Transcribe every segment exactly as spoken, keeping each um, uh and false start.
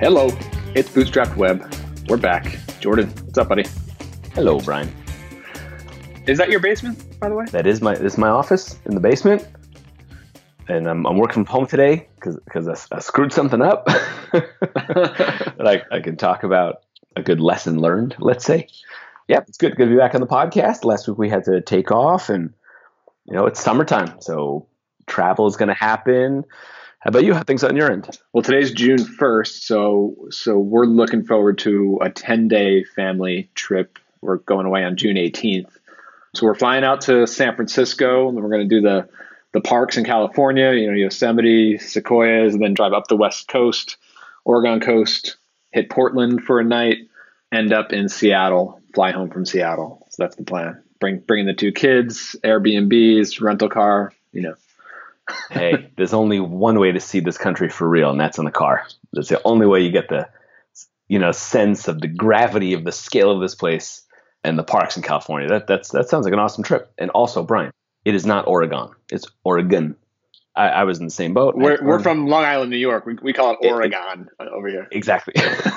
Hello, it's Bootstrapped Web. We're back. Jordan, what's up, buddy? Hello, Brian. Is that your basement, by the way? That is my this is my office in the basement, and I'm I'm working from home today because because I, I screwed something up that I, I can talk about a good lesson learned. Let's say, yeah, it's good good to be back on the podcast. Last week we had to take off, and you know it's summertime, so travel is going to happen. How about you? How things on your end? Well, today's June first, so so we're looking forward to a ten-day family trip. We're going away on June eighteenth. So we're flying out to San Francisco, and then we're going to do the the parks in California, you know, Yosemite, Sequoias, and then drive up the West Coast, Oregon coast, hit Portland for a night, end up in Seattle, fly home from Seattle. So that's the plan. Bring bringing the two kids, Airbnbs, rental car, you know. Hey, there's only one way to see this country for real, and that's in the car. That's the only way you get the, you know, sense of the gravity of the scale of this place and the parks in California. That that's that sounds like an awesome trip. And also, Brian, it is not Oregon; it's Oregon. I, I was in the same boat. We're we're from Long Island, New York. We we call it Oregon it, over here. Exactly.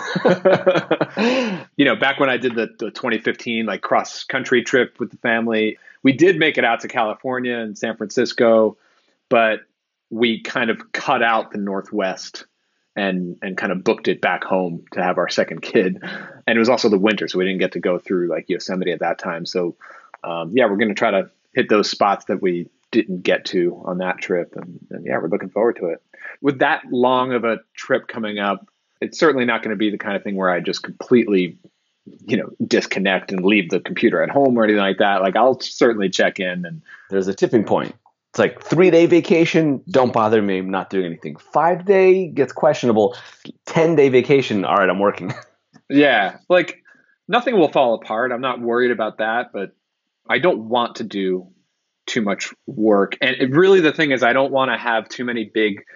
You know, back when I did the, the twenty fifteen like cross country trip with the family, we did make it out to California and San Francisco. But we kind of cut out the Northwest and and kind of booked it back home to have our second kid. And it was also the winter, so we didn't get to go through like Yosemite at that time. So um, yeah, we're going to try to hit those spots that we didn't get to on that trip. And, and yeah, we're looking forward to it. With that long of a trip coming up, it's certainly not going to be the kind of thing where I just completely, you know, disconnect and leave the computer at home or anything like that. Like I'll certainly check in. And there's a tipping point. It's like three-day vacation, don't bother me, I'm not doing anything. Five-day gets questionable. Ten-day vacation, all right, I'm working. Yeah, like nothing will fall apart. I'm not worried about that, but I don't want to do too much work. And it really the thing is I don't want to have too many big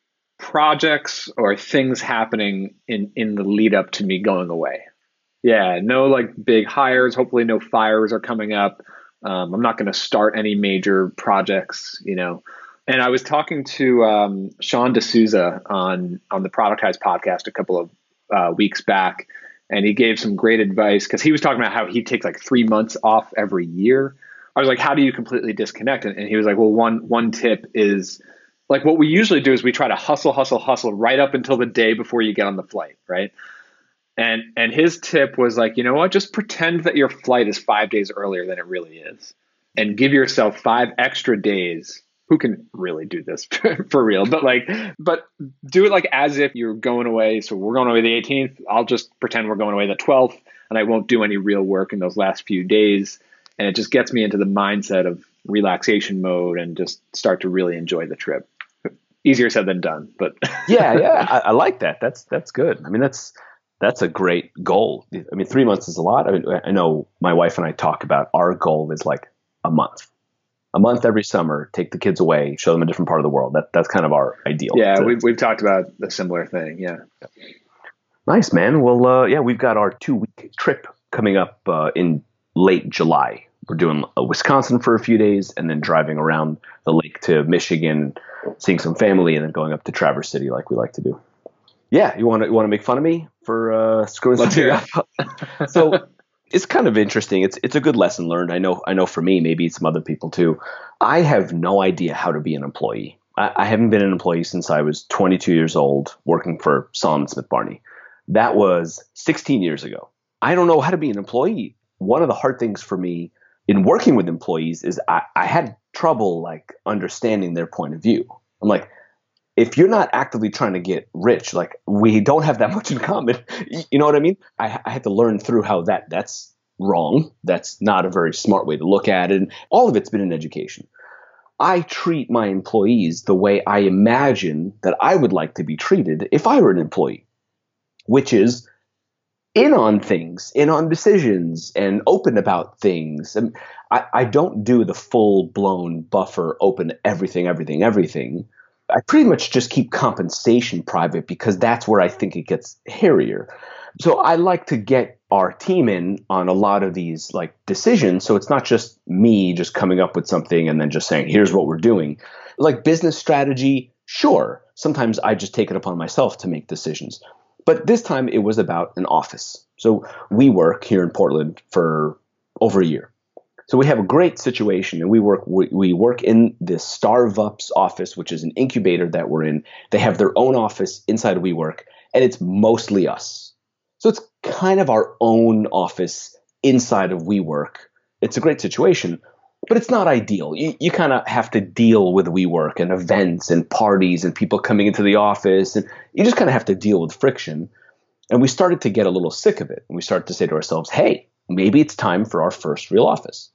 projects or things happening in, in the lead up to me going away. Yeah, no like big hires. Hopefully no fires are coming up. Um, I'm not going to start any major projects, you know. And I was talking to um, Sean D'Souza on on the Productize podcast a couple of uh, weeks back, and he gave some great advice because he was talking about how he takes like three months off every year. I was like, how do you completely disconnect? And, and he was like, well, one one tip is like what we usually do is we try to hustle, hustle, hustle right up until the day before you get on the flight, right? And and his tip was like, you know what, just pretend that your flight is five days earlier than it really is. And give yourself five extra days. Who can really do this for real? But like, but do it like as if you're going away. So we're going away the eighteenth. I'll just pretend we're going away the twelfth and I won't do any real work in those last few days. And it just gets me into the mindset of relaxation mode and just start to really enjoy the trip. Easier said than done, but yeah, yeah, I, I like that. That's, that's good. I mean, that's, That's a great goal. I mean, three months is a lot. I mean, I know my wife and I talk about our goal is like a month, a month every summer, take the kids away, show them a different part of the world. That That's kind of our ideal. Yeah, to, we've, we've talked about a similar thing. Yeah. Nice, man. Well, uh, yeah, we've got our two week trip coming up uh, in late July. We're doing uh, Wisconsin for a few days and then driving around the lake to Michigan, seeing some family, and then going up to Traverse City like we like to do. Yeah, you want to you want to make fun of me for uh, screwing Let's something up? So it's kind of interesting. It's it's a good lesson learned. I know I know for me, maybe some other people too. I have no idea how to be an employee. I, I haven't been an employee since I was twenty-two years old, working for Solomon Smith Barney. That was sixteen years ago. I don't know how to be an employee. One of the hard things for me in working with employees is I, I had trouble like understanding their point of view. I'm like, if you're not actively trying to get rich, like we don't have that much in common. You know what I mean? I, I had to learn through how that that's wrong. That's not a very smart way to look at it. And all of it's been in education. I treat my employees the way I imagine that I would like to be treated if I were an employee, which is in on things, in on decisions, and open about things. And I, I don't do the full blown buffer, open everything, everything, everything. I pretty much just keep compensation private because that's where I think it gets hairier. So I like to get our team in on a lot of these like decisions. So it's not just me just coming up with something and then just saying, here's what we're doing. Like business strategy, sure. Sometimes I just take it upon myself to make decisions. But this time it was about an office. So we work here in Portland for over a year. So we have a great situation, and we work we, we work in this Starvups office, which is an incubator that we're in. They have their own office inside of WeWork, and it's mostly us. So it's kind of our own office inside of WeWork. It's a great situation, but it's not ideal. You, you kind of have to deal with WeWork and events and parties and people coming into the office, and you just kind of have to deal with friction. And we started to get a little sick of it, and we started to say to ourselves, hey, maybe it's time for our first real office.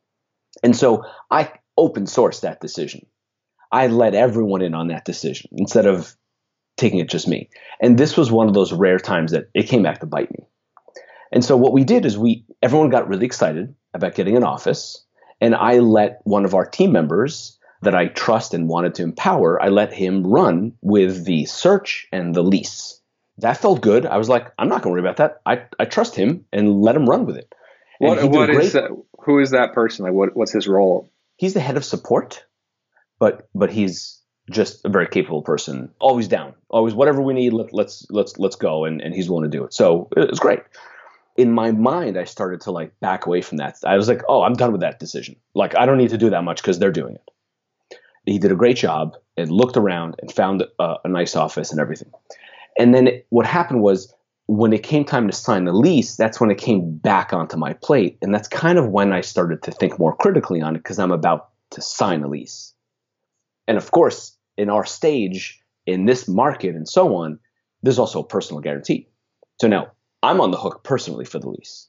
And so I open sourced that decision. I let everyone in on that decision instead of taking it just me. And this was one of those rare times that it came back to bite me. And so what we did is we everyone got really excited about getting an office. And I let one of our team members that I trust and wanted to empower, I let him run with the search and the lease. That felt good. I was like, I'm not going to worry about that. I, I trust him and let him run with it. And What what is that, who is that person? Like what what's his role? He's the head of support, but but he's just a very capable person. Always down. Always whatever we need, let, let's let's let's go, and, and he's willing to do it. So it was great. In my mind, I started to like back away from that. I was like, oh, I'm done with that decision. Like I don't need to do that much because they're doing it. He did a great job and looked around and found a, a nice office and everything. And then it, what happened was, when it came time to sign the lease, that's when it came back onto my plate. And that's kind of when I started to think more critically on it, because I'm about to sign a lease. And of course, in our stage, in this market and so on, there's also a personal guarantee. So now I'm on the hook personally for the lease.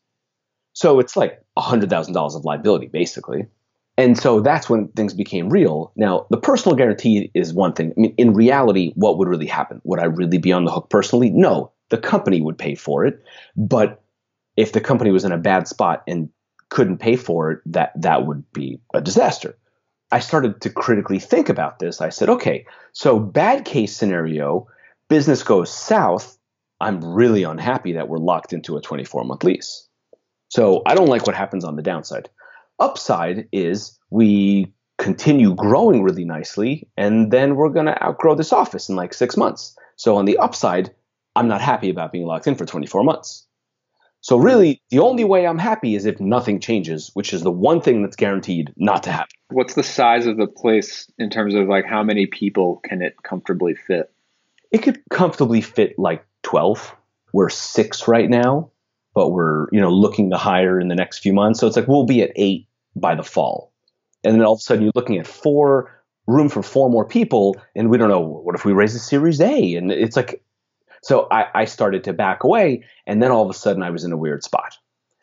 So it's like one hundred thousand dollars of liability, basically. And so that's when things became real. Now, the personal guarantee is one thing. I mean, in reality, what would really happen? Would I really be on the hook personally? No. The company would pay for it, but if the company was in a bad spot and couldn't pay for it, that that would be a disaster. I started to critically think about this. I said, okay, so bad case scenario, business goes south. I'm really unhappy that we're locked into a twenty-four month lease. So I don't like what happens on the downside. Upside is we continue growing really nicely, and then we're going to outgrow this office in like six months. So on the upside, I'm not happy about being locked in for twenty-four months. So really, the only way I'm happy is if nothing changes, which is the one thing that's guaranteed not to happen. What's the size of the place in terms of like how many people can it comfortably fit? It could comfortably fit like twelve. We're six right now, but we're, you know, looking to hire in the next few months. So it's like we'll be at eight by the fall. And then all of a sudden you're looking at four, room for four more people, and we don't know, what if we raise a Series A? And it's like, so I, I started to back away, and then all of a sudden I was in a weird spot.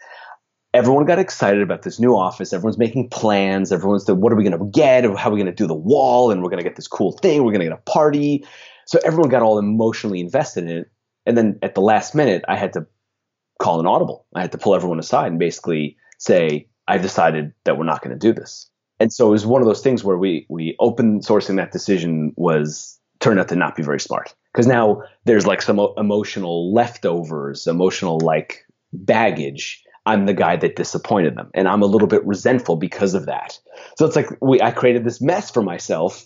Everyone got excited about this new office. Everyone's making plans. Everyone's the, what are we going to get? How are we going to do the wall? And we're going to get this cool thing. We're going to get a party. So everyone got all emotionally invested in it. And then at the last minute, I had to call an audible. I had to pull everyone aside and basically say, I've decided that we're not going to do this. And so it was one of those things where we we open sourcing that decision was turned out to not be very smart. Because now there's like some emotional leftovers, emotional like baggage. I'm the guy that disappointed them, and I'm a little bit resentful because of that. So it's like we I created this mess for myself,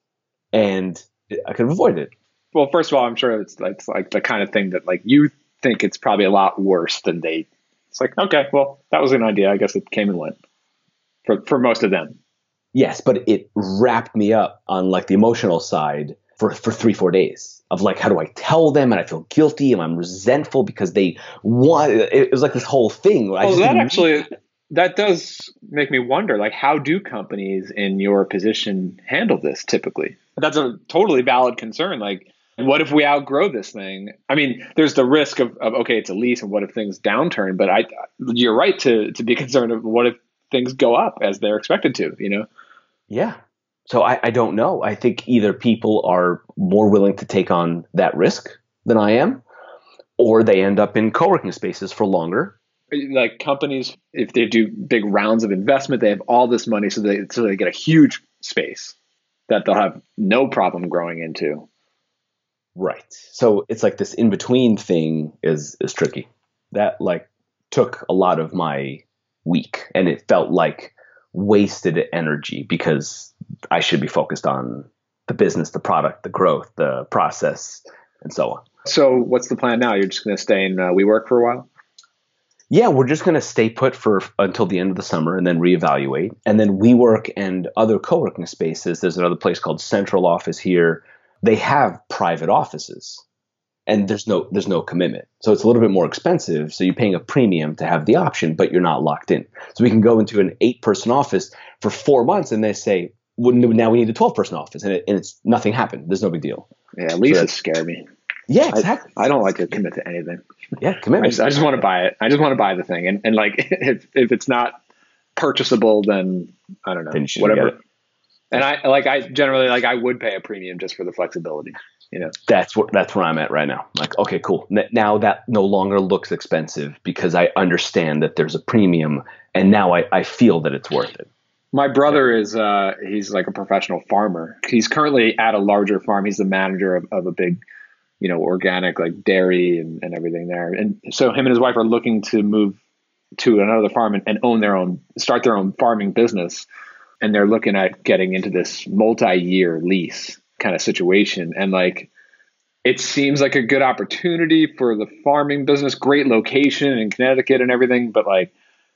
and I could have avoided it. Well, first of all, I'm sure it's, it's like the kind of thing that like you think it's probably a lot worse than they. It's like, okay, well, that was an idea. I guess it came and went for for most of them. Yes, but it wrapped me up on like the emotional side for, for three, four days of like, how do I tell them? And I feel guilty and I'm resentful because they want, it was like this whole thing. I oh, that actually, that does make me wonder, like, how do companies in your position handle this typically? That's a totally valid concern. Like, what if we outgrow this thing? I mean, there's the risk of, of okay, it's a lease and what if things downturn? But I, you're right to to be concerned of what if things go up as they're expected to, you know? Yeah. So I, I don't know. I think either people are more willing to take on that risk than I am, or they end up in co-working spaces for longer. Like companies, if they do big rounds of investment, they have all this money, so they so they get a huge space that they'll have no problem growing into. Right. So it's like this in-between thing is is tricky. That like took a lot of my week, and it felt like wasted energy because I should be focused on the business, the product, the growth, the process, and so on. So what's the plan now? You're just going to stay in uh, WeWork for a while? Yeah, we're just going to stay put for until the end of the summer and then reevaluate. And then WeWork and other co-working spaces, there's another place called Central Office here. They have private offices and there's no there's no commitment. So it's a little bit more expensive. So you're paying a premium to have the option, but you're not locked in. So we can go into an eight-person office for four months and they say, well, now we need a twelve-person office. And, it, and it's nothing happened. There's no big deal. Yeah, leases so scare me. Yeah, exactly. I, I don't like to commit to anything. Yeah, commitment. I just, I just want to buy it. I just want to buy the thing. And, and like, if, if it's not purchasable, then I don't know, then you whatever. And I like, I generally like, I would pay a premium just for the flexibility, you know? That's what, that's where I'm at right now. Like, okay, cool. Now that no longer looks expensive because I understand that there's a premium and now I, I feel that it's worth it. My brother is, uh, he's like a professional farmer. He's currently at a larger farm. He's the manager of, of a big, you know, organic like dairy and, and everything there. And so him and his wife are looking to move to another farm and, and own their own, start their own farming business. And they're looking at getting into this multi-year lease kind of situation. And like, it seems like a good opportunity for the farming business, great location in Connecticut and everything. But like,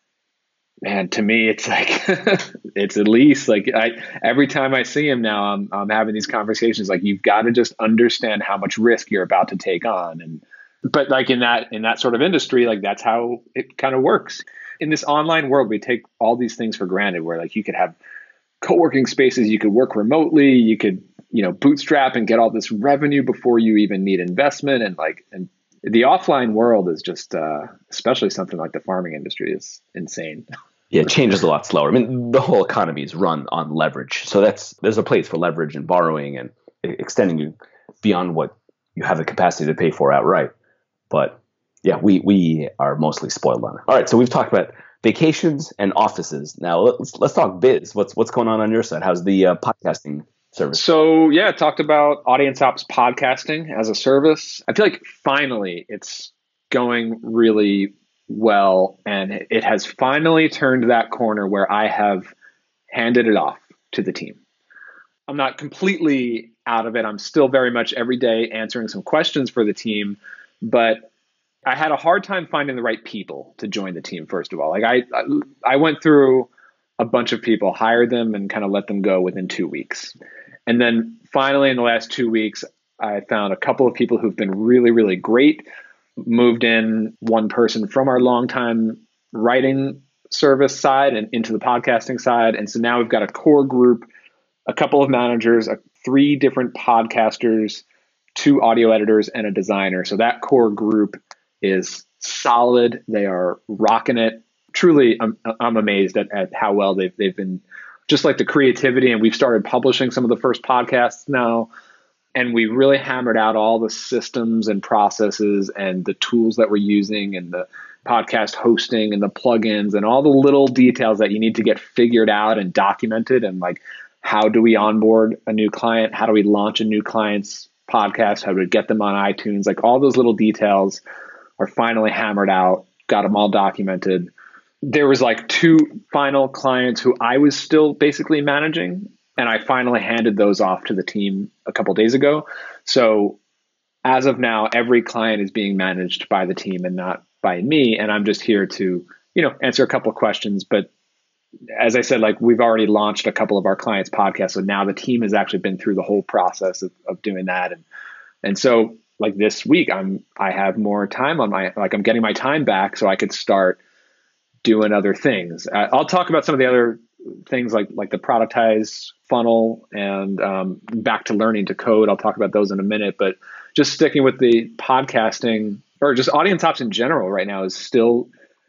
man, to me, it's like, it's a lease. Like I, every time I see him now, I'm, I'm having these conversations. Like, you've got to just understand how much risk you're about to take on. And, but like in that, in that sort of industry, like that's how it kind of works. In this online world, we take all these things for granted where like you could have co-working spaces, you could work remotely, you could, you know, bootstrap and get all this revenue before you even need investment. And like, and the offline world is just, uh, especially something like the farming industry, is insane. Yeah, it changes a lot slower. I mean, the whole economy is run on leverage. So that's, there's a place for leverage and borrowing and extending you beyond what you have the capacity to pay for outright. But yeah, we, we are mostly spoiled on it. All right. So we've talked about vacations and offices. Now let's, let's talk biz. What's, what's going on on your side? How's the uh, podcasting service? So yeah, I talked about Audience Ops podcasting as a service. I feel like finally it's going really well, and it has finally turned that corner where I have handed it off to the team. I'm not completely out of it. I'm still very much every day answering some questions for the team, but I had a hard time finding the right people to join the team. First of all, like I, I went through a bunch of people, hired them and kind of let them go within two weeks. And then finally in the last two weeks, I found a couple of people who've been really, really great. Moved in one person from our longtime writing service side and into the podcasting side. And so now we've got a core group, a couple of managers, a, three different podcasters, two audio editors, and a designer. So that core group is solid. They are rocking it. Truly, I'm, I'm amazed at, at how well they've, they've been, just like the creativity. And we've started publishing some of the first podcasts now. And we really hammered out all the systems and processes and the tools that we're using and the podcast hosting and the plugins and all the little details that you need to get figured out and documented. And like, how do we onboard a new client? How do we launch a new client's podcast? How do we get them on iTunes? Like all those little details are finally hammered out, got them all documented. There was like two final clients who I was still basically managing, and I finally handed those off to the team a couple of days ago. So as of now, every client is being managed by the team and not by me. And I'm just here to, you know, answer a couple of questions. But as I said, like we've already launched a couple of our clients' podcasts. So now the team has actually been through the whole process of, of doing that. And, and so like this week, I'm, I have more time on my, like I'm getting my time back so I could start doing other things. Uh, I'll talk about some of the other things like, like the productize funnel and um, back to learning to code. I'll talk about those in a minute, but just sticking with the podcasting or just Audience Ops in general right now is still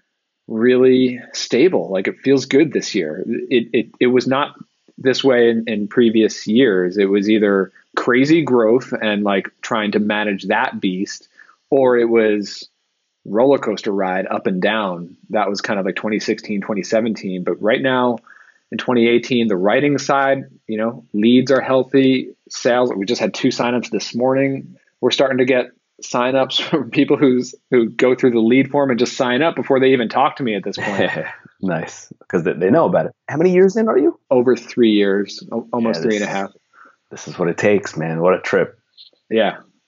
really stable. Like it feels good this year. It, it, it was not this way in, in previous years. It was either crazy growth and like trying to manage that beast, or it was roller coaster ride up and down. That was kind of like twenty sixteen, twenty seventeen. But right now in twenty eighteen, the writing side, you know, leads are healthy. Sales, we just had two signups this morning. We're starting to get signups from people who's who go through the lead form and just sign up before they even talk to me at this point. Nice, because they, they know about it. How many years in are you? Over three years, almost yeah, this, three and a half. This is what it takes, man. What a trip. Yeah.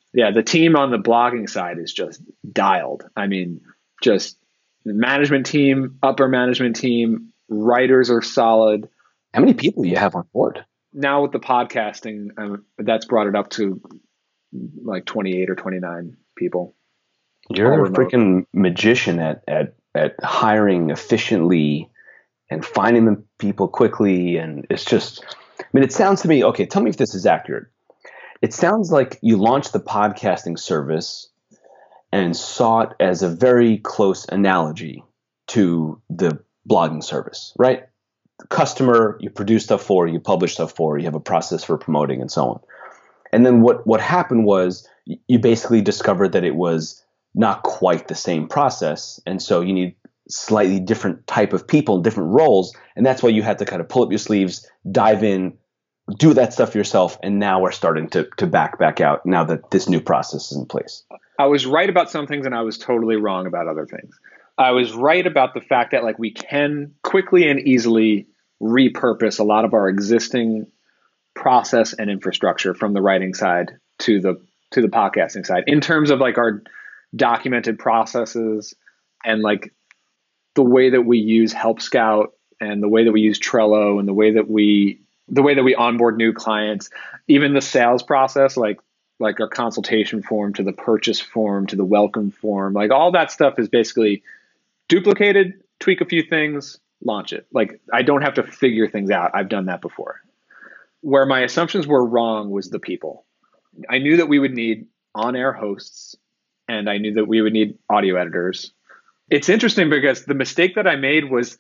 Yeah, the team on the blogging side is just dialed. I mean, just the management team, upper management team, writers are solid. How many people do you have on board? Now with the podcasting, um, that's brought it up to like twenty-eight or twenty-nine people. You're a freaking magician at, at, at hiring efficiently and finding the people quickly. And it's just, I mean, it sounds to me, okay, tell me if this is accurate. It sounds like you launched the podcasting service and saw it as a very close analogy to the blogging service, right? The customer, you produce stuff for, you publish stuff for, you have a process for promoting and so on. And then what, what happened was you basically discovered that it was not quite the same process. And so you need slightly different type of people, different roles. And that's why you had to kind of pull up your sleeves, dive in, do that stuff yourself. And now we're starting to, to back back out now that this new process is in place. I was right about some things and I was totally wrong about other things. I was right about the fact that like we can quickly and easily repurpose a lot of our existing process and infrastructure from the writing side to the to the podcasting side in terms of like our documented processes and like the way that we use Help Scout and the way that we use Trello and the way that we the way that we onboard new clients, even the sales process, like like our consultation form to the purchase form to the welcome form, like all that stuff is basically duplicated, tweak a few things, launch it. Like I don't have to figure things out. I've done that before. Where my assumptions were wrong was the people. I knew that we would need on-air hosts and I knew that we would need audio editors. It's interesting because the mistake that I made was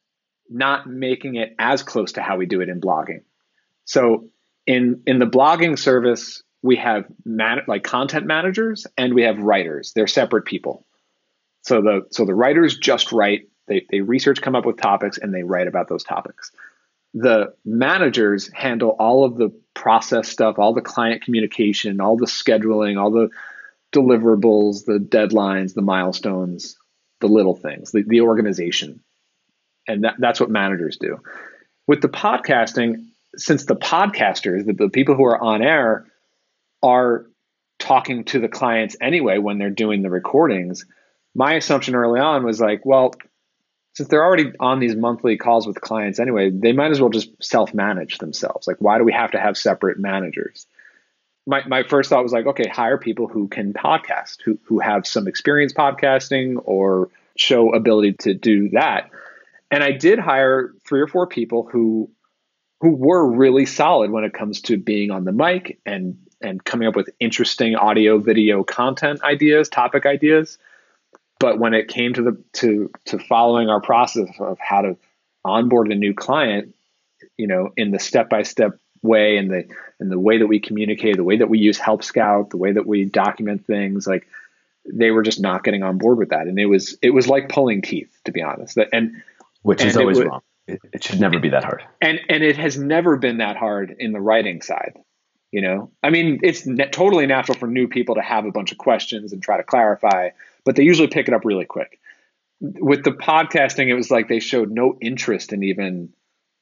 not making it as close to how we do it in blogging. So in in the blogging service, we have man, like content managers and we have writers. They're separate people. So the so the writers just write. They they research, come up with topics, and they write about those topics. The managers handle all of the process stuff, all the client communication, all the scheduling, all the deliverables, the deadlines, the milestones, the little things, the, the organization. And that, that's what managers do. With the podcasting, since the podcasters, the, the people who are on air, are talking to the clients anyway when they're doing the recordings, my assumption early on was like, well, since they're already on these monthly calls with clients anyway, they might as well just self-manage themselves. Like, why do we have to have separate managers? My my first thought was like, okay, hire people who can podcast, who who have some experience podcasting or show ability to do that. And I did hire three or four people who who were really solid when it comes to being on the mic and and coming up with interesting audio, video content ideas, topic ideas. But when it came to the to to following our process of how to onboard a new client, you know, in the step-by-step way and the and the way that we communicate, the way that we use Help Scout, the way that we document things, like they were just not getting on board with that. And it was it was like pulling teeth, to be honest. And which and is always would, wrong. It, it should never be that hard. And and it has never been that hard in the writing side. You know, I mean, it's ne- totally natural for new people to have a bunch of questions and try to clarify, but they usually pick it up really quick. With the podcasting, it was like they showed no interest in even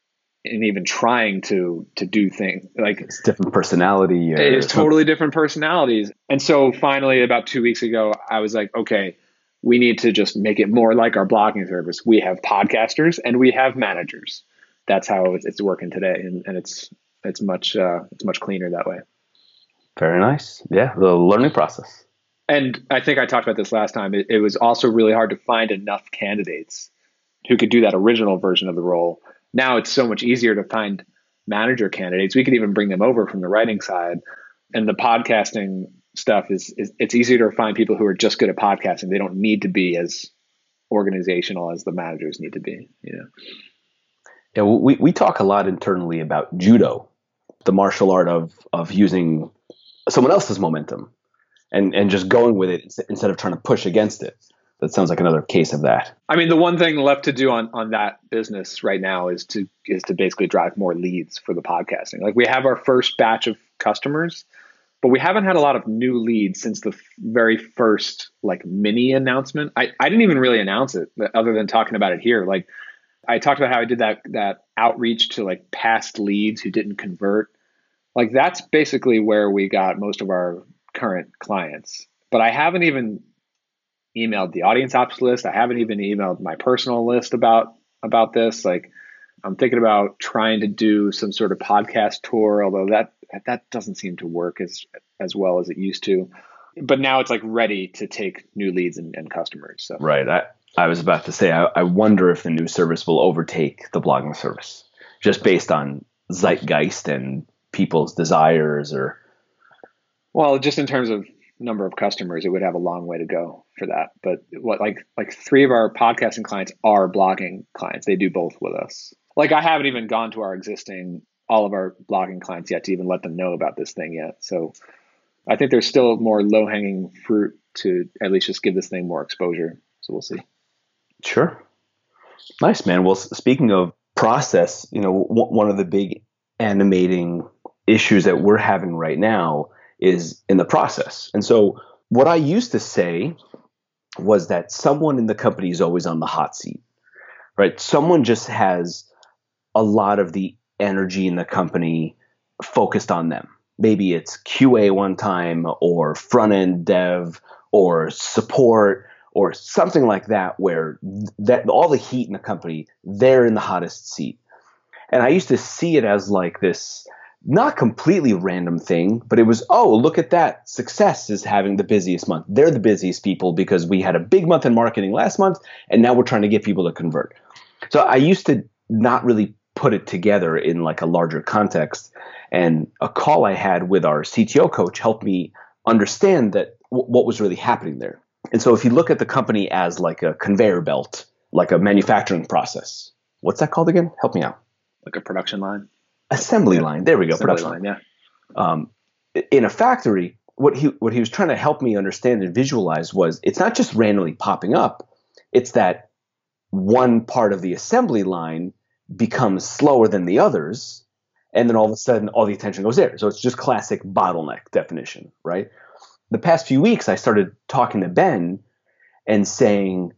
in even trying to to do things. Like it's different personality. It is totally different personalities. And so finally, about two weeks ago, I was like, okay, we need to just make it more like our blogging service. We have podcasters and we have managers. That's how it's, it's working today, and, and it's it's much uh, it's much cleaner that way. Very nice. Yeah, the learning process. And I think I talked about this last time. It, it was also really hard to find enough candidates who could do that original version of the role. Now it's so much easier to find manager candidates. We could even bring them over from the writing side. And the podcasting stuff is, is it's easier to find people who are just good at podcasting. They don't need to be as organizational as the managers need to be. You know. Yeah, we we talk a lot internally about judo, the martial art of of using someone else's momentum and and just going with it instead of trying to push against it. That sounds like another case of that. I mean, the one thing left to do on on that business right now is to is to basically drive more leads for the podcasting. Like we have our first batch of customers, but we haven't had a lot of new leads since the very first like mini announcement. I, I didn't even really announce it other than talking about it here. Like I talked about how I did that that outreach to like past leads who didn't convert. Like that's basically where we got most of our current clients, but I haven't even emailed the audience ops list. I haven't even emailed my personal list about about this. Like, I'm thinking about trying to do some sort of podcast tour, although that that doesn't seem to work as as well as it used to. But now it's like ready to take new leads and, and customers. So right. I, I was about to say, I, I wonder if the new service will overtake the blogging service just based on zeitgeist and people's desires, or well, just in terms of number of customers, it would have a long way to go for that. But what like like three of our podcasting clients are blogging clients. They do both with us. Like, I haven't even gone to our existing all of our blogging clients yet to even let them know about this thing yet. So I think there's still more low hanging fruit to at least just give this thing more exposure. So we'll see. Sure. Nice, man. Well, speaking of process, you know, w- one of the big animating issues that we're having right now is in the process. And so what I used to say was that someone in the company is always on the hot seat, right? Someone just has a lot of the energy in the company focused on them. Maybe it's Q A one time, or front end dev, or support, or something like that, where that all the heat in the company, they're in the hottest seat. And I used to see it as like this not completely random thing, but it was, oh, look at that. Success is having the busiest month. They're the busiest people because we had a big month in marketing last month, and now we're trying to get people to convert. So I used to not really put it together in like a larger context. And a call I had with our C T O coach helped me understand that w- what was really happening there. And so if you look at the company as like a conveyor belt, like a manufacturing process, what's that called again? Help me out. Like a production line? Assembly yeah. line. There we go. Assembly production line, yeah. Um, in a factory, what he what he was trying to help me understand and visualize was it's not just randomly popping up. It's that one part of the assembly line becomes slower than the others, and then all of a sudden all the attention goes there. So it's just classic bottleneck definition, right? The past few weeks, I started talking to Ben and saying,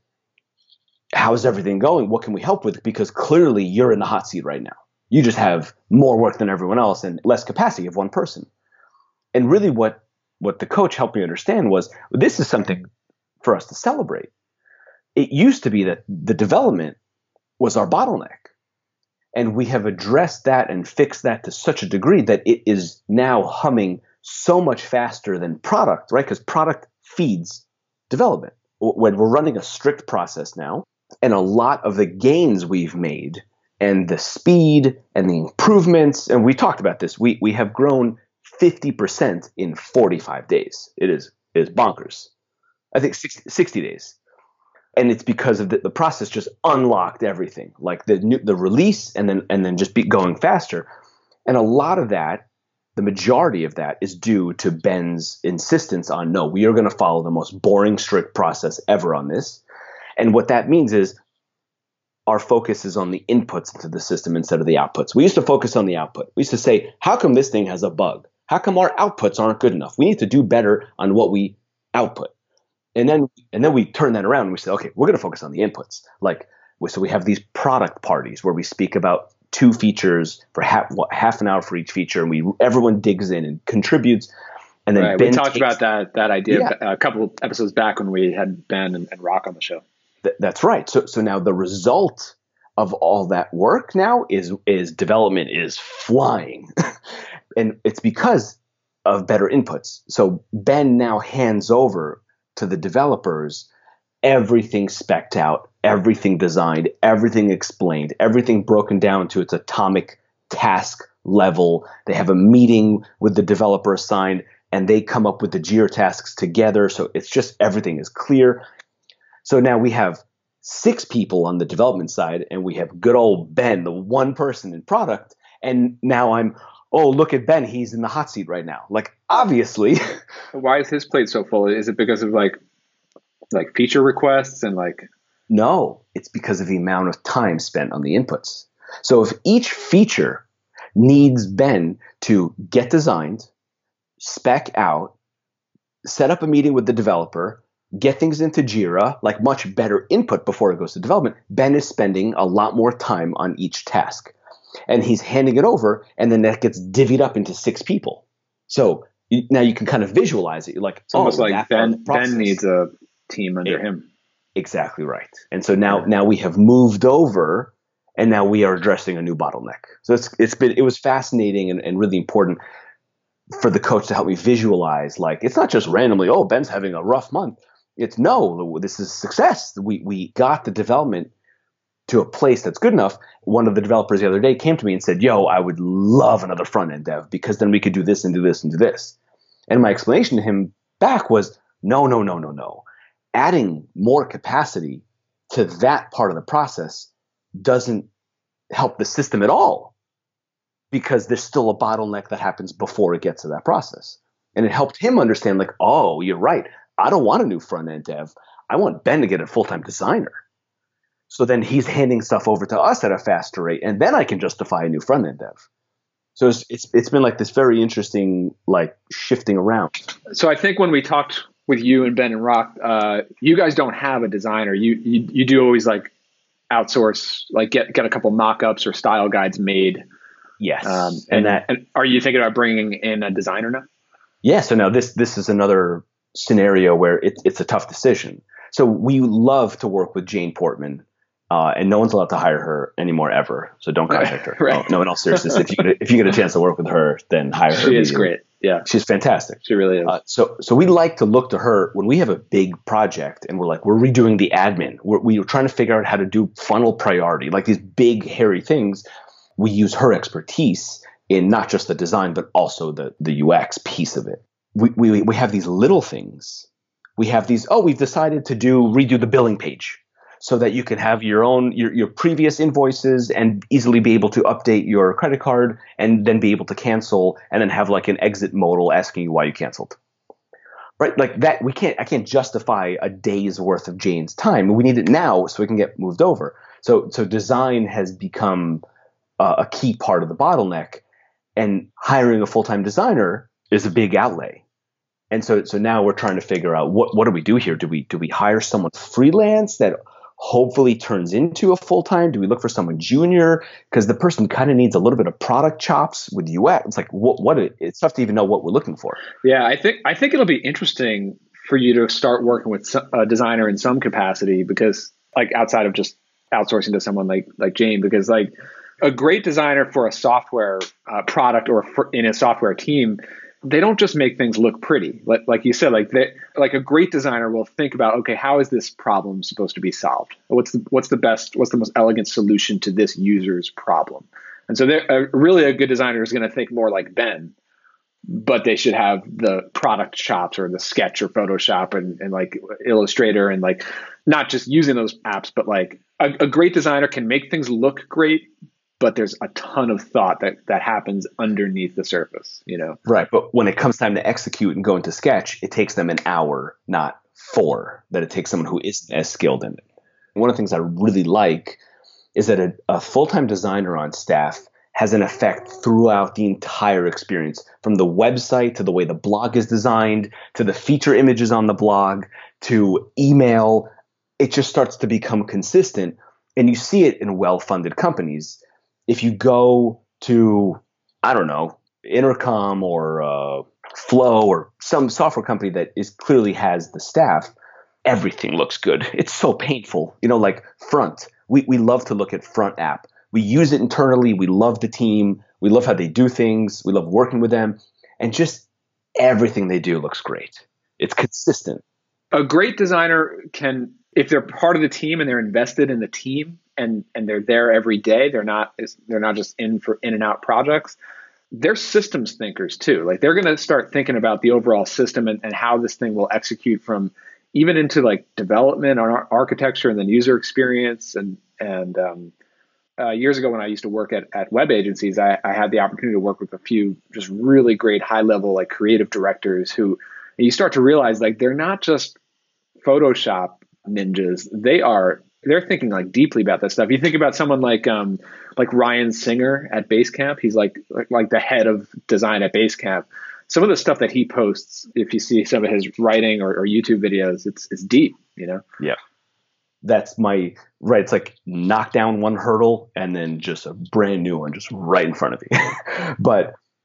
how's everything going? What can we help with? Because clearly you're in the hot seat right now. You just have more work than everyone else and less capacity of one person. And really what, what the coach helped me understand was this is something for us to celebrate. It used to be that the development was our bottleneck. And we have addressed that and fixed that to such a degree that it is now humming so much faster than product, right? Because product feeds development. When we're running a strict process now, and a lot of the gains we've made and the speed and the improvements, and we talked about this, we we have grown fifty percent in forty-five days. It is, it is bonkers. I think sixty, sixty days. And it's because of the, the process just unlocked everything, like the new, the release and then and then just be going faster. And a lot of that, the majority of that is due to Ben's insistence on, no, we are going to follow the most boring, strict process ever on this. And what that means is our focus is on the inputs into the system instead of the outputs. We used to focus on the output. We used to say, how come this thing has a bug? How come our outputs aren't good enough? We need to do better on what we output. And then and then we turn that around and we say, okay, we're going to focus on the inputs. Like, so we have these product parties where we speak about two features for half, half an hour for each feature, and we everyone digs in and contributes. And then right. Ben we talked takes, about that that idea yeah. a couple of episodes back when we had Ben and, and Rock on the show. Th- that's right. So so now the result of all that work now is is development is flying, and it's because of better inputs. So Ben now hands over to the developers everything spec'd out, everything designed, everything explained, everything broken down to its atomic task level. They have a meeting with the developer assigned, and they come up with the Jira tasks together. So it's just everything is clear. So now we have six people on the development side, and we have good old Ben, the one person in product. And now I'm, oh, look at Ben. He's in the hot seat right now. Like, obviously. Why is his plate so full? Is it because of like, like feature requests and like? No, it's because of the amount of time spent on the inputs. So if each feature needs Ben to get designed, spec out, set up a meeting with the developer, get things into Jira, like much better input before it goes to development, Ben is spending a lot more time on each task. And he's handing it over, and then that gets divvied up into six people. So you, now you can kind of visualize it. You're like, It's almost oh, like that part of the Ben process. Ben needs a team under It- him. Exactly right. And so now now we have moved over, and now we are addressing a new bottleneck. So it's it's been it was fascinating and, and really important for the coach to help me visualize, like, it's not just randomly, oh, Ben's having a rough month. It's no, this is success. We we got the development to a place that's good enough. One of the developers the other day came to me and said, yo, I would love another front end dev because then we could do this and do this and do this. And my explanation to him back was, no, no, no, no, no. Adding more capacity to that part of the process doesn't help the system at all, because there's still a bottleneck that happens before it gets to that process. And it helped him understand, like, oh, you're right. I don't want a new front end dev. I want Ben to get a full-time designer. So then he's handing stuff over to us at a faster rate, and then I can justify a new front end dev. So it's it's, it's been like this very interesting, like, shifting around. So I think when we talked with you and Ben and Rock, uh, you guys don't have a designer. You, you you do always like outsource, like get get a couple mock-ups or style guides made. Yes. Um, and, and, that, and are you thinking about bringing in a designer now? yeah. So now this this is another scenario where it, it's a tough decision. So we love to work with Jane Portman, uh, and no one's allowed to hire her anymore ever. So don't contact her. Right. No, no, in all seriousness, if you get a, if you get a chance to work with her, then hire her. She is immediately. great. Yeah, She's fantastic. she really is. Uh, so, so we like to look to her when we have a big project and we're like, we're redoing the admin. We're, we're trying to figure out how to do funnel priority, like these big, hairy things. We use her expertise in not just the design, but also the, the U X piece of it. We, we, we have these little things. We have these, oh, we've decided to do redo the billing page so that you can have your own, your, your previous invoices and easily be able to update your credit card and then be able to cancel and then have like an exit modal asking you why you canceled. Right? Like that, we can't, I can't justify a day's worth of Jane's time. We need it now so we can get moved over. So, so design has become uh, a key part of the bottleneck, and hiring a full-time designer is a big outlay. And so, so now we're trying to figure out what, what do we do here? Do we, do we hire someone freelance that hopefully turns into a full-time? Do we look for someone junior? Because the person kind of needs a little bit of product chops with U X. It's like, what, what it, it's tough to even know what we're looking for. Yeah, I think I think it'll be interesting for you to start working with a designer in some capacity, because like outside of just outsourcing to someone like like Jane, because like a great designer for a software uh, product or for, in a software team, they don't just make things look pretty. Like, like you said, like they, like a great designer will think about, okay, how is this problem supposed to be solved? What's the, what's the best, what's the most elegant solution to this user's problem? And so they're a, really a good designer is going to think more like Ben, but they should have the product chops or the Sketch or Photoshop and, and like Illustrator, and like not just using those apps, but like a, a great designer can make things look great, but there's a ton of thought that, that happens underneath the surface, you know? Right. But when it comes time to execute and go into Sketch, it takes them an hour, not four, that it takes someone who isn't as skilled in it. One of the things I really like is that a, a full-time designer on staff has an effect throughout the entire experience, from the website to the way the blog is designed, to the feature images on the blog, to email. It just starts to become consistent. And you see it in well-funded companies. If you go to, I don't know, Intercom or uh, Flow or some software company that is clearly has the staff, everything looks good. It's so painful. You know, like Front. We we love to look at Front app. We use it internally. We love the team. We love how they do things. We love working with them. And just everything they do looks great. It's consistent. A great designer can, if they're part of the team and they're invested in the team, and and they're there every day, they're not they're not just in for in and out projects, they're systems thinkers too. Like they're going to start thinking about the overall system and, and how this thing will execute, from even into like development on ar- architecture and then user experience. And and um, uh, years ago when I used to work at, at web agencies, I, I had the opportunity to work with a few just really great high level like creative directors who, and you start to realize like they're not just Photoshop ninjas. They are They're thinking like deeply about that stuff. You think about someone like um like Ryan Singer at Basecamp. He's like, like like the head of design at Basecamp. Some of the stuff that he posts, if you see some of his writing or, or YouTube videos, it's it's deep, you know? Yeah. That's my right. It's like knock down one hurdle and then just a brand new one just right in front of you. But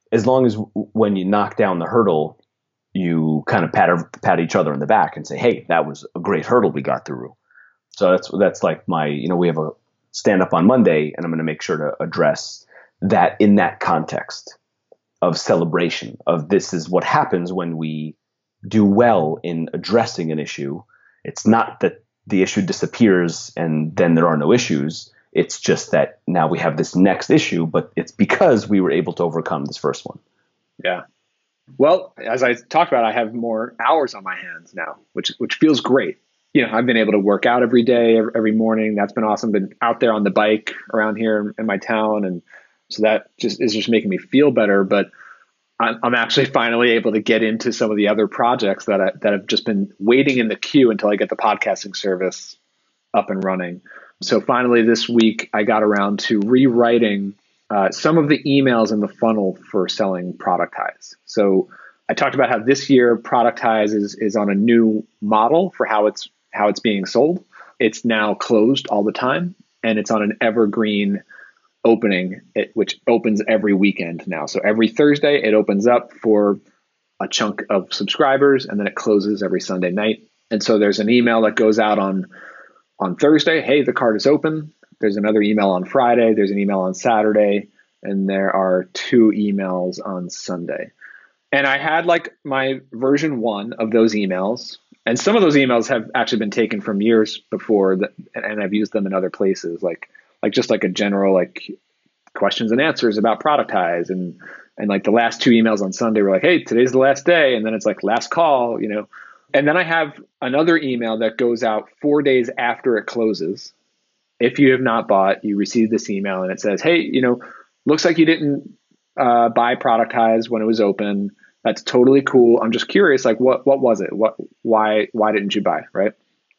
as long as w- when you knock down the hurdle, you kind of pat pat each other on the back and say, "Hey, that was a great hurdle we got through." So that's that's like my, you know, we have a stand up on Monday, and I'm going to make sure to address that in that context of celebration of this is what happens when we do well in addressing an issue. It's not that the issue disappears and then there are no issues. It's just that now we have this next issue, but it's because we were able to overcome this first one. Yeah. Well, as I talked about, I have more hours on my hands now, which which feels great. You know, I've been able to work out every day, every morning. That's been awesome. Been out there on the bike around here in my town, and so that just is just making me feel better. But I'm, I'm actually finally able to get into some of the other projects that I, that have just been waiting in the queue until I get the podcasting service up and running. So finally this week, I got around to rewriting uh, some of the emails in the funnel for selling Productize. So I talked about how this year Productize is is on a new model for how it's how it's being sold. It's now closed all the time, and it's on an evergreen opening, it, which opens every weekend now. So every Thursday it opens up for a chunk of subscribers, and then it closes every Sunday night. And so there's an email that goes out on on Thursday. Hey, the card is open. There's another email on Friday. There's an email on Saturday, and there are two emails on Sunday. And I had like my version one of those emails. And some of those emails have actually been taken from years before that, and I've used them in other places, like like just like a general like questions and answers about Productize. And and like the last two emails on Sunday were like, hey, today's the last day. And then it's like last call, you know. And then I have another email that goes out four days after it closes. If you have not bought, you receive this email and it says, hey, you know, looks like you didn't uh, buy Productize when it was open. That's totally cool. I'm just curious, like, what what was it? What why why didn't you buy? Right?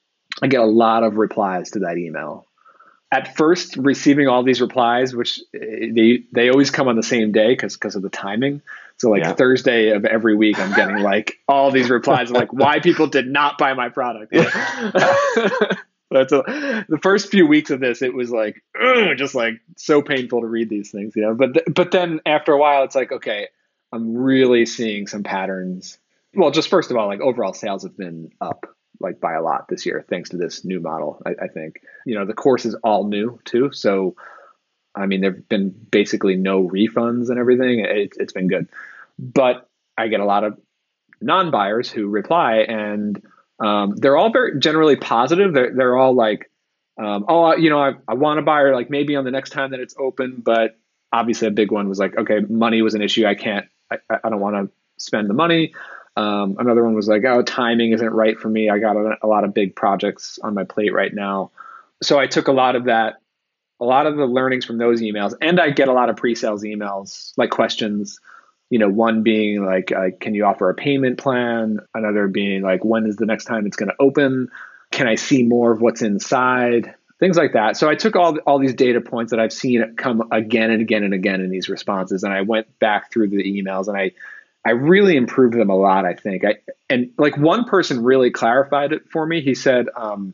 I get a lot of replies to that email. At first, receiving all these replies, which they they always come on the same day because because of the timing. So like yeah. Thursday of every week, I'm getting like all these replies of like why people did not buy my product. But so the first few weeks of this, it was like ugh, just like so painful to read these things, you know. But th- but then after a while, it's like okay, I'm really seeing some patterns. Well, just first of all, like overall sales have been up like by a lot this year, thanks to this new model. I, I think, you know, the course is all new too. So, I mean, there've been basically no refunds and everything. It, it's been good, but I get a lot of non-buyers who reply, and um, they're all very generally positive. They're, they're all like, um, oh, you know, I, I want to buy, or like maybe on the next time that it's open, but obviously a big one was like, okay, money was an issue. I can't, I, I don't want to spend the money. Um, another one was like, oh, timing isn't right for me. I got a, a lot of big projects on my plate right now. So I took a lot of that, a lot of the learnings from those emails, and I get a lot of pre-sales emails, like questions, you know, one being like, uh, can you offer a payment plan? Another being like, when is the next time it's going to open? Can I see more of what's inside? Things like that. So I took all all these data points that I've seen come again and again and again in these responses, and I went back through the emails, and I I really improved them a lot, I think. I and like one person really clarified it for me. He said, um,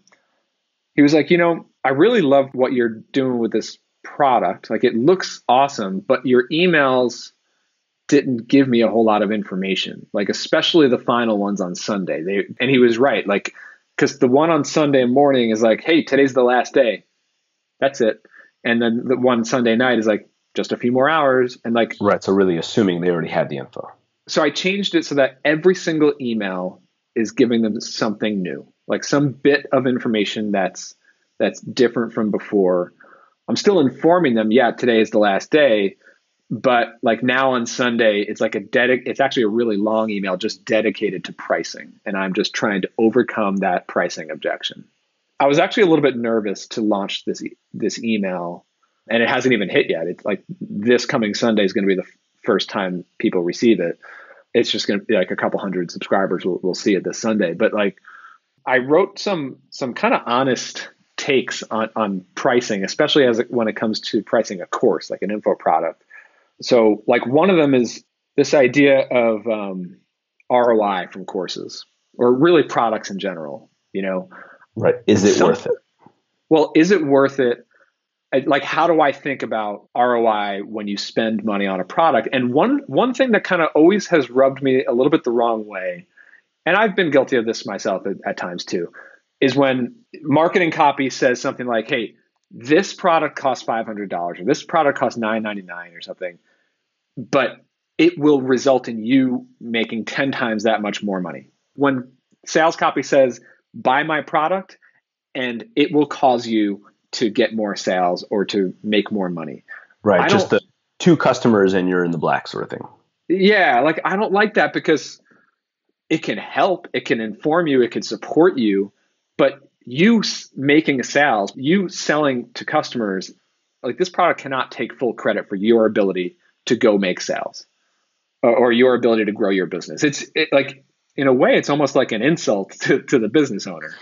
he was like, you know, I really love what you're doing with this product. Like it looks awesome, but your emails didn't give me a whole lot of information, like especially the final ones on Sunday. They and he was right, like because the one on Sunday morning is like, hey, today's the last day. That's it. And then the one Sunday night is like just a few more hours. And like right. So really assuming they already had the info. So I changed it so that every single email is giving them something new, like some bit of information that's that's different from before. I'm still informing them, yeah, today is the last day, but like now on Sunday, it's like a dedic- it's actually a really long email just dedicated to pricing, and I'm just trying to overcome that pricing objection. I was actually a little bit nervous to launch this e- this email, and it hasn't even hit yet. It's like this coming Sunday is going to be the first time people receive it. It's just going to be like a couple hundred subscribers will will see it this Sunday. But like I wrote some some kind of honest takes on, on pricing, especially as it, when it comes to pricing a course, like an info product. So like one of them is this idea of um, R O I from courses, or really products in general, you know? Right. Is it so, worth it? Well, is it worth it? like, how do I think about R O I when you spend money on a product? And one one thing that kind of always has rubbed me a little bit the wrong way, and I've been guilty of this myself at, at times too, is when marketing copy says something like, hey, this product costs five hundred dollars or this product costs nine ninety-nine or something, but it will result in you making ten times that much more money. When sales copy says, buy my product and it will cause you to get more sales or to make more money. Right. I Just the two customers and you're in the black sort of thing. Yeah. Like, I don't like that because it can help, it can inform you, it can support you, but you making a sales, you selling to customers, like, this product cannot take full credit for your ability to go make sales or, or your ability to grow your business. It's it, like, in a way, it's almost like an insult to, to the business owner.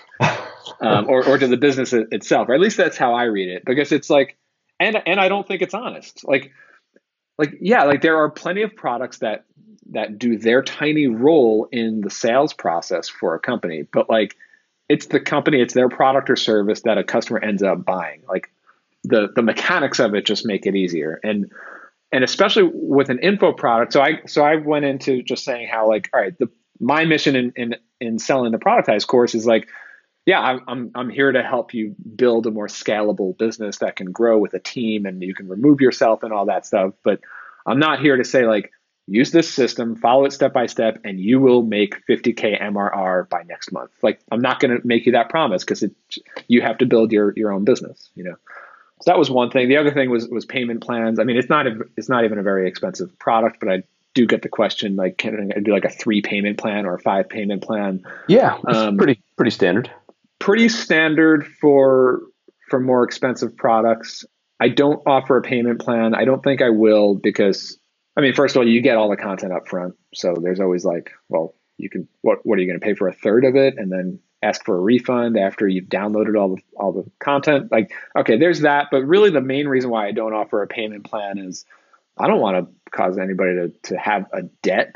Um, or, or to the business itself, or at least that's how I read it, because it's like, and and I don't think it's honest. Like, like yeah, like there are plenty of products that that do their tiny role in the sales process for a company, but like, it's the company, it's their product or service that a customer ends up buying. Like, the the mechanics of it just make it easier, and and especially with an info product. So I so I went into just saying how, like, all right, the my mission in in in selling the productized course is like, yeah, I'm, I'm I'm here to help you build a more scalable business that can grow with a team and you can remove yourself and all that stuff. But I'm not here to say, like, use this system, follow it step by step, and you will make fifty K M R R by next month. Like, I'm not going to make you that promise because it you have to build your your own business, you know. So that was one thing. The other thing was was payment plans. I mean, it's not a, it's not even a very expensive product, but I do get the question, like, can I do like a three payment plan or a five payment plan? Yeah, it's um, pretty pretty standard. Pretty standard for for more expensive products. I don't offer a payment plan. I don't think I will because, I mean, first of all, you get all the content up front. So there's always like, well, you can, what what are you going to pay for a third of it and then ask for a refund after you've downloaded all the all the content? Like, okay, there's that. But really the main reason why I don't offer a payment plan is I don't want to cause anybody to to have a debt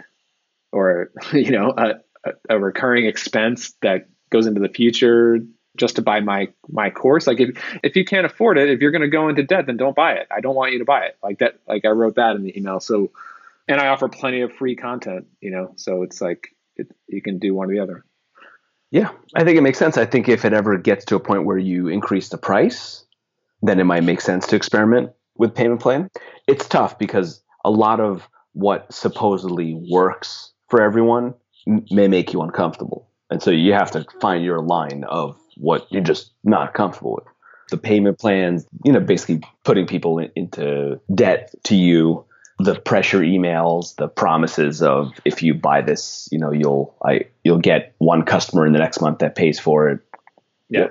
or, you know, a, a, a recurring expense that goes into the future just to buy my my course. Like, if if you can't afford it, if you're going to go into debt, then don't buy it. I don't want you to buy it. Like that. Like, I wrote that in the email. So, and I offer plenty of free content, you know, so it's like, it, you can do one or the other. Yeah, I think it makes sense. I think if it ever gets to a point where you increase the price, then it might make sense to experiment with payment plan. It's tough because a lot of what supposedly works for everyone m- may make you uncomfortable. And so you have to find your line of what you're just not comfortable with. The payment plans, you know, basically putting people in, into debt to you, the pressure emails, the promises of, if you buy this, you know, you'll I you'll get one customer in the next month that pays for it. Yeah.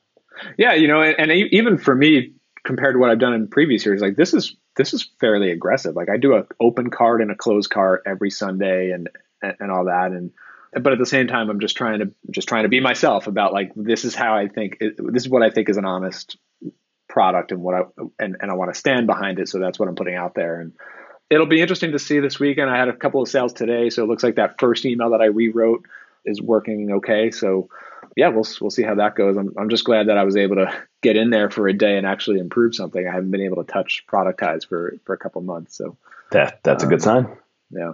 Yeah, you know, and, and even for me, compared to what I've done in previous years, like, this is this is fairly aggressive. Like, I do an open cart and a closed cart every Sunday and and, and all that. And but at the same time, I'm just trying to just trying to be myself about, like, this is how I think it, this is what I think is an honest product and what I and, and I want to stand behind it. So that's what I'm putting out there. And it'll be interesting to see this weekend. I had a couple of sales today, so it looks like that first email that I rewrote is working okay. So yeah, we'll we'll see how that goes. I'm I'm just glad that I was able to get in there for a day and actually improve something. I haven't been able to touch Productize for for a couple of months. So that that's um, a good sign. Yeah.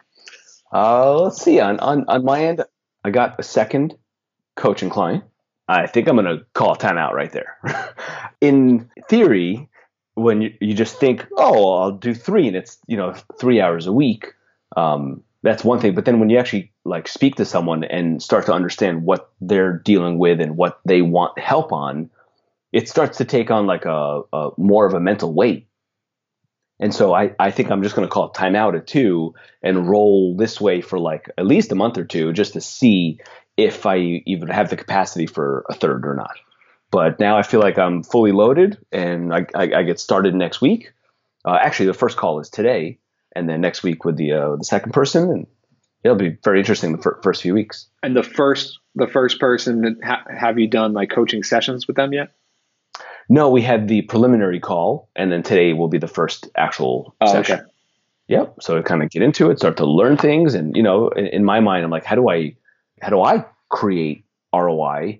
Uh, let's see. On, on on my end, I got a second coaching client. I think I'm going to call a timeout right there. In theory, when you, you just think, oh, I'll do three, and it's, you know, three hours a week, um, that's one thing. But then when you actually, like, speak to someone and start to understand what they're dealing with and what they want help on, it starts to take on like a, a more of a mental weight. And so I, I think I'm just going to call it timeout at two and roll this way for like at least a month or two just to see if I even have the capacity for a third or not. But now I feel like I'm fully loaded and I, I, I get started next week. Uh, actually, the first call is today, and then next week with the uh, the second person, and it'll be very interesting the fir- first few weeks. And the first the first person, ha- have you done like coaching sessions with them yet? No, we had the preliminary call, and then today will be the first actual oh, session. Okay. Yep. So I kind of get into it, start to learn things, and you know, in, in my mind, I'm like, how do I, how do I create R O I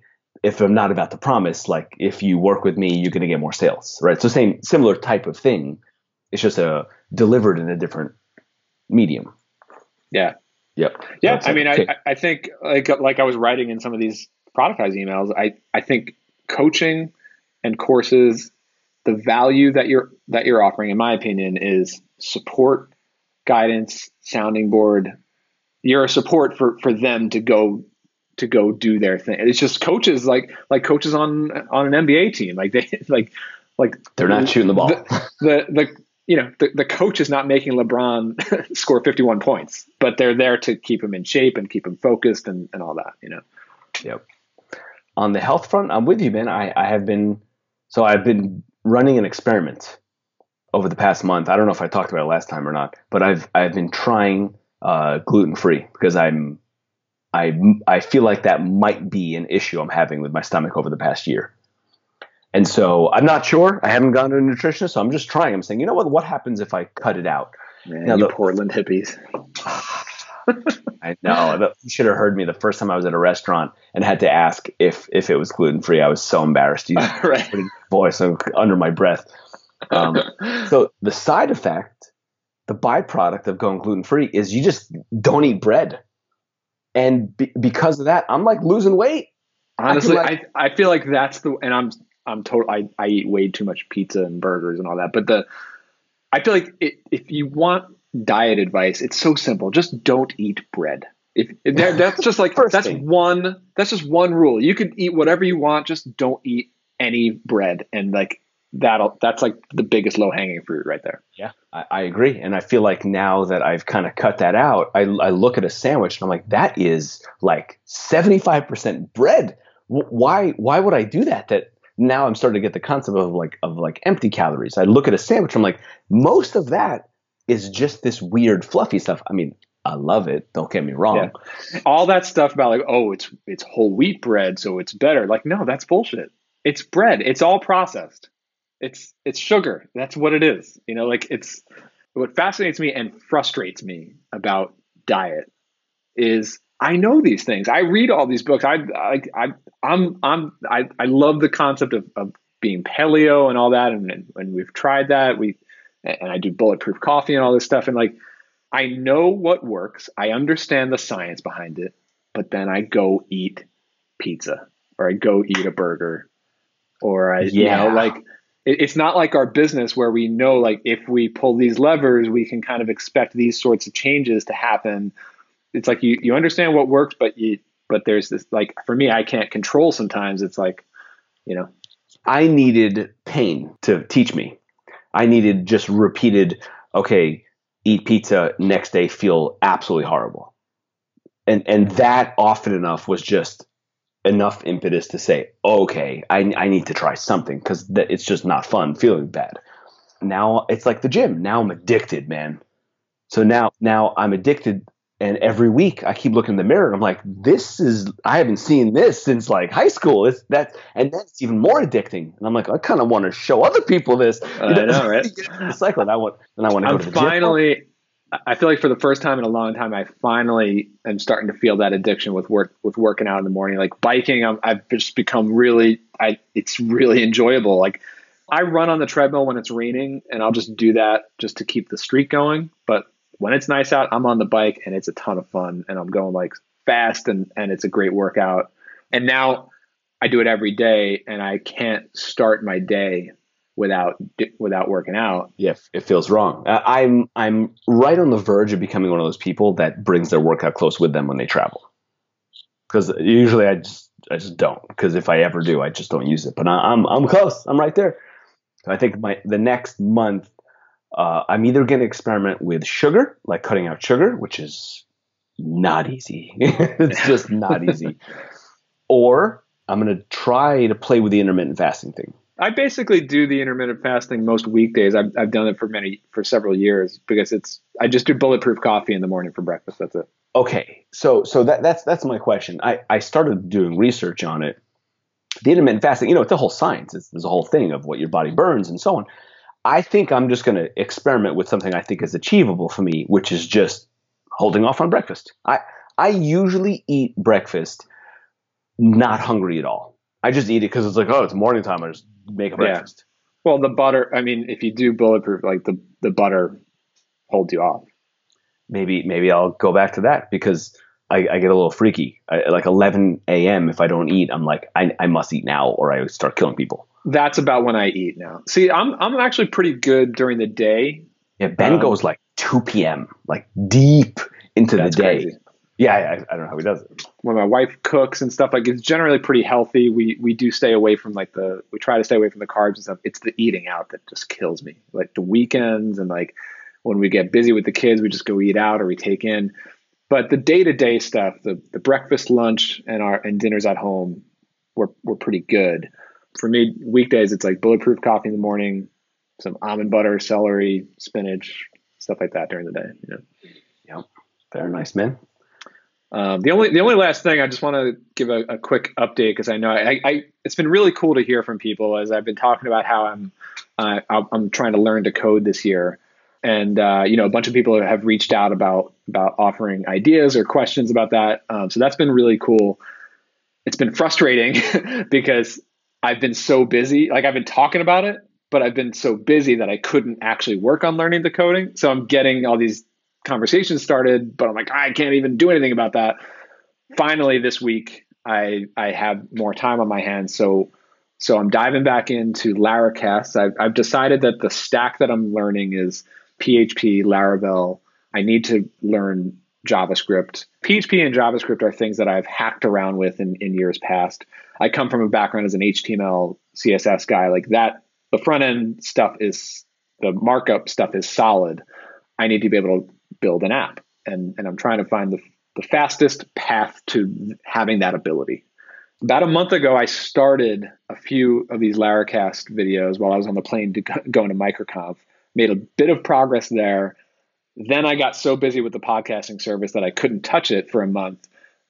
if I'm not about to promise, like if you work with me, you're going to get more sales, right? So same, similar type of thing. It's just a delivered in a different medium. Yeah. Yep. Yeah. That's I mean, okay. I, I think like, like I was writing in some of these productized emails, I, I think coaching and courses, the value that you're, that you're offering, in my opinion, is support, guidance, sounding board. You're a support for, for them to go to go do their thing. It's just coaches like like coaches on on an N B A team. Like they like like they're not shooting the ball. The the, the you know the, the coach is not making LeBron score fifty-one points, but they're there to keep him in shape and keep him focused and, and all that. You know. Yep. On the health front, I'm with you, man. I, I have been so I've been running an experiment over the past month. I don't know if I talked about it last time or not, but I've I've been trying uh, gluten free because I'm I I feel like that might be an issue I'm having with my stomach over the past year. And so I'm not sure. I haven't gone to a nutritionist, so I'm just trying. I'm saying, you know what? What happens if I cut it out? Man, now, you the, Portland hippies. I know. You should have heard me the first time I was at a restaurant and had to ask if if it was gluten free. I was so embarrassed. You right. voice under my breath. Um, so the side effect, the byproduct of going gluten free is you just don't eat bread. And be, because of that, I'm like losing weight. Honestly, I, like, I I feel like that's the and I'm I'm total. I, I eat way too much pizza and burgers and all that. But the I feel like it, if you want diet advice, it's so simple. Just don't eat bread. If, if that's just like that's thing. one that's just one rule. You can eat whatever you want. Just don't eat any bread. And like that'll that's like the biggest low hanging fruit right there. Yeah, I, I agree. And I feel like now that I've kind of cut that out, I, I look at a sandwich and I'm like, that is like seventy-five percent bread. Why why would I do that? That now I'm starting to get the concept of like of like empty calories. I look at a sandwich, I'm like, most of that is just this weird fluffy stuff. I mean, I love it. Don't get me wrong. Yeah. All that stuff about like, oh, it's it's whole wheat bread, so it's better. Like, no, that's bullshit. It's bread. It's all processed. It's it's sugar. That's what it is. You know, like it's what fascinates me and frustrates me about diet is I know these things. I read all these books. I I, I I'm I'm I, I love the concept of, of being paleo and all that. And, and when we've tried that, we and I do bulletproof coffee and all this stuff. And like I know what works. I understand the science behind it. But then I go eat pizza or I go eat a burger or I yeah. you know like it, it's not like our business where we know like if we pull these levers, we can kind of expect these sorts of changes to happen. It's like you, you understand what works, but you, but there's this, like, for me, I can't control sometimes. It's like, you know, I needed pain to teach me. I needed just repeated, okay, eat pizza, next day feel absolutely horrible. And, and that often enough was just enough impetus to say, okay, I, I need to try something because th- it's just not fun feeling bad. Now it's like the gym. Now I'm addicted, man. So now, now I'm addicted. And every week I keep looking in the mirror and I'm like, this is, I haven't seen this since like high school. It's that, and that's even more addicting. And I'm like, I kind of want to show other people this. You know, I know, right? The cycle. And I want, and I want to I'm go to the finally, gym. I feel like for the first time in a long time, I finally am starting to feel that addiction with work, with working out in the morning, like biking. I'm, I've just become really, I, it's really enjoyable. Like I run on the treadmill when it's raining and I'll just do that just to keep the streak going. But when it's nice out, I'm on the bike and it's a ton of fun and I'm going like fast and, and it's a great workout. And now I do it every day and I can't start my day without, without working out. Yeah, it feels wrong. Uh, I'm, I'm right on the verge of becoming one of those people that brings their workout close with them when they travel. Cause usually I just, I just don't. Cause if I ever do, I just don't use it, but I, I'm, I'm close. I'm right there. So I think my, the next month, Uh, I'm either going to experiment with sugar, like cutting out sugar, which is not easy. It's just not easy. Or I'm going to try to play with the intermittent fasting thing. I basically do the intermittent fasting most weekdays. I've, I've done it for many, for several years because it's, I just do bulletproof coffee in the morning for breakfast. That's it. Okay. So, so that, that's, that's my question. I, I started doing research on it. The intermittent fasting, you know, it's a whole science. It's, there's a whole thing of what your body burns and so on. I think I'm just going to experiment with something I think is achievable for me, which is just holding off on breakfast. I I usually eat breakfast not hungry at all. I just eat it because it's like, oh, it's morning time. I just make a breakfast. Yeah. Well, the butter, I mean, if you do bulletproof, like the, the butter holds you off. Maybe maybe I'll go back to that because I, I get a little freaky. I, like eleven a.m. if I don't eat, I'm like, I, I must eat now or I start killing people. That's about when I eat now. See, I'm I'm actually pretty good during the day. Yeah, Ben um, goes like two p.m., like deep into the day. Crazy. Yeah, I, I don't know how he does it. When my wife cooks and stuff, like it's generally pretty healthy. We we do stay away from like the, we try to stay away from the carbs and stuff. It's the eating out that just kills me. Like the weekends and like when we get busy with the kids, we just go eat out or we take in. But the day-to-day stuff, the the breakfast, lunch, and our and dinners at home, we're we're pretty good. For me, weekdays, it's like bulletproof coffee in the morning, some almond butter, celery, spinach, stuff like that during the day. You know? Yeah, very nice, man. Um, the only the only last thing I just want to give a, a quick update because I know I, I it's been really cool to hear from people as I've been talking about how I'm uh, I'm trying to learn to code this year, and uh, you know a bunch of people have reached out about about offering ideas or questions about that. Um, so that's been really cool. It's been frustrating because I've been so busy. Like I've been talking about it, but I've been so busy that I couldn't actually work on learning the coding. So I'm getting all these conversations started, but I'm like, I can't even do anything about that. Finally, this week, I I have more time on my hands. So so I'm diving back into Laracast. I've, I've decided that the stack that I'm learning is P H P, Laravel. I need to learn JavaScript. P H P and JavaScript are things that I've hacked around with in, in years past. I come from a background as an H T M L, C S S guy. Like that, the front end stuff is, the markup stuff is solid. I need to be able to build an app. And, and I'm trying to find the, the fastest path to having that ability. About a month ago, I started a few of these Laracast videos while I was on the plane to go, going to MicroConf, made a bit of progress there. Then I got so busy with the podcasting service that I couldn't touch it for a month.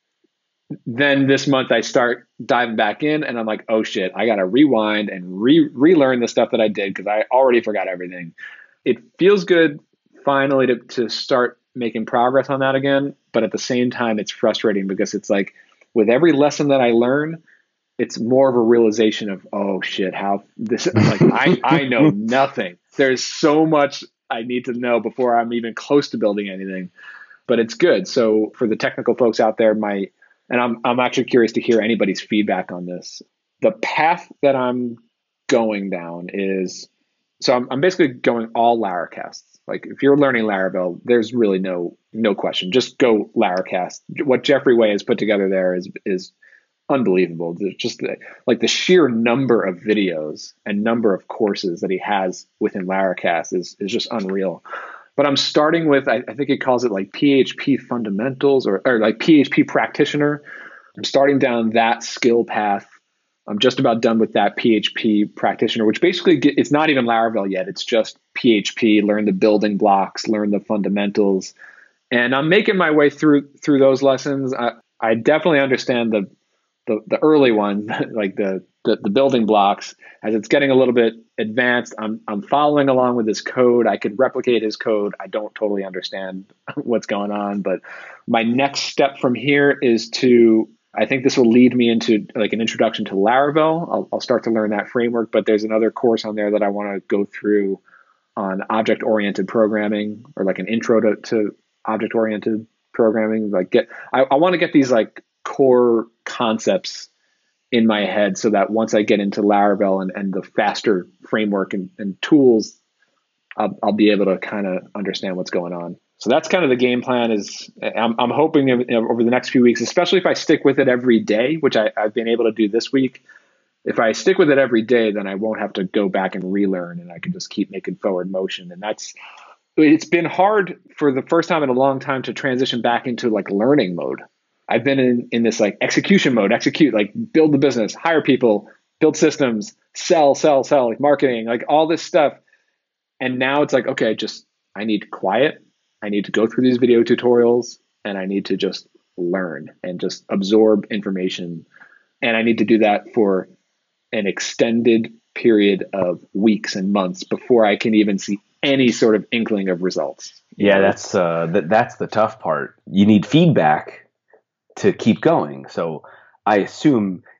Then this month I start diving back in and I'm like, oh shit, I got to rewind and re relearn the stuff that I did because I already forgot everything. It feels good finally to, to start making progress on that again. But at the same time, it's frustrating because it's like with every lesson that I learn, it's more of a realization of, oh shit, how this, like I, I know nothing. There's so much I need to know before I'm even close to building anything, but it's good. So for the technical folks out there, my, and I'm, I'm actually curious to hear anybody's feedback on this. The path that I'm going down is, so I'm, I'm basically going all Laracasts. Like if you're learning Laravel, there's really no, no question. Just go Laracast. What Jeffrey Way has put together there is, is unbelievable. There's just the, like the sheer number of videos and number of courses that he has within Laracast is, is just unreal. But I'm starting with, I, I think he calls it like P H P fundamentals or, or like P H P practitioner. I'm starting down that skill path. I'm just about done with that P H P practitioner, which basically get, it's not even Laravel yet. It's just P H P, learn the building blocks, learn the fundamentals. And I'm making my way through through those lessons. I, I definitely understand the the, the early one, like the, the the building blocks. As it's getting a little bit advanced, I'm I'm following along with his code. I could replicate his code. I don't totally understand what's going on, but my next step from here is to, I think this will lead me into like an introduction to Laravel. I'll, I'll start to learn that framework, but there's another course on there that I want to go through on object-oriented programming or like an intro to, to object-oriented programming. Like get, I, I want to get these like core concepts in my head so that once I get into Laravel and, and the faster framework and, and tools, I'll, I'll be able to kind of understand what's going on. So that's kind of the game plan is I'm, I'm hoping you know, over the next few weeks, especially if I stick with it every day, which I, I've been able to do this week. If I stick with it every day, then I won't have to go back and relearn and I can just keep making forward motion. And that's, it's been hard for the first time in a long time to transition back into like learning mode. I've been in, in this like execution mode, execute, like build the business, hire people, build systems, sell, sell, sell, like marketing, like all this stuff. And now it's like, okay, just, I need quiet. I need to go through these video tutorials and I need to just learn and just absorb information. And I need to do that for an extended period of weeks and months before I can even see any sort of inkling of results. Yeah, that's uh, th- that's the tough part. You need feedback to keep going. So I assume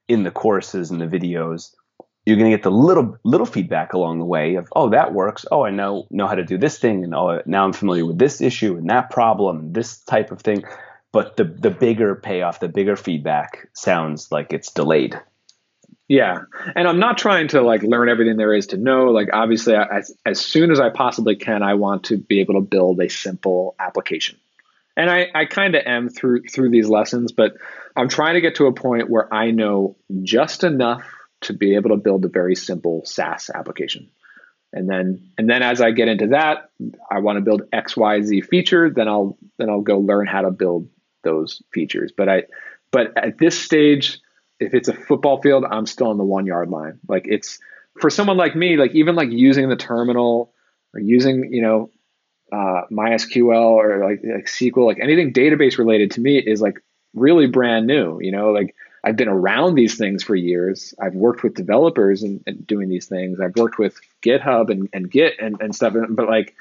in the courses and the videos, you're going to get the little little feedback along the way of, oh, that works. Oh, I know know how to do this thing, and oh, now I'm familiar with this issue and that problem and this type of thing. But the the bigger payoff, the bigger feedback sounds like it's delayed. Yeah. And I'm not trying to like learn everything there is to know. Like obviously as, as soon as I possibly can, I want to be able to build a simple application. And I, I kind of am through, through these lessons, but I'm trying to get to a point where I know just enough to be able to build a very simple SaaS application. And then, and then as I get into that, I want to build X, Y, Z feature, then I'll, then I'll go learn how to build those features. But I, but at this stage, if it's a football field, I'm still on the one yard line. Like it's for someone like me, like even like using the terminal or using, you know, uh, MySQL or like, like S Q L, like anything database related to me is like really brand new, you know, like I've been around these things for years. I've worked with developers and, and doing these things. I've worked with GitHub and, and Git and, and stuff, but like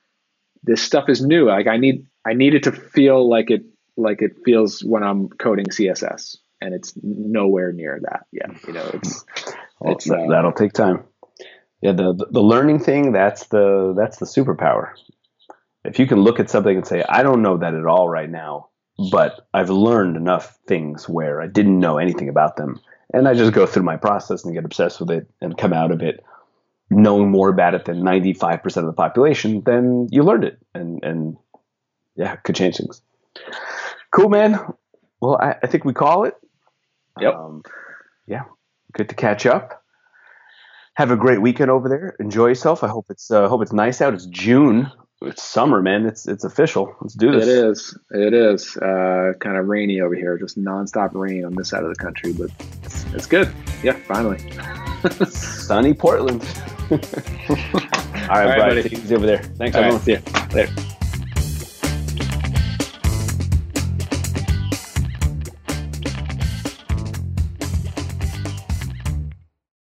this stuff is new. Like I need, I need it to feel like it, like it feels when I'm coding C S S, and it's nowhere near that yet. You know, it's, well, it's uh, that'll take time. Yeah. The, the learning thing, that's the, that's the superpower. If you can look at something and say, I don't know that at all right now, but I've learned enough things where I didn't know anything about them. And I just go through my process and get obsessed with it and come out of it knowing more about it than ninety-five percent of the population, then you learned it. And, and yeah, could change things. Cool, man. Well, I, I think we call it. Yep. Um, yeah. Good to catch up. Have a great weekend over there. Enjoy yourself. I hope it's, uh, hope it's nice out. It's June. It's summer, man. It's it's official. Let's do this. It is. It is. Uh, kind of rainy over here. Just nonstop rain on this side of the country, but it's, it's good. Yeah, finally. Sunny Portland. All right, All right, buddy. Take it easy over there. Thanks, All everyone. Right, see you later.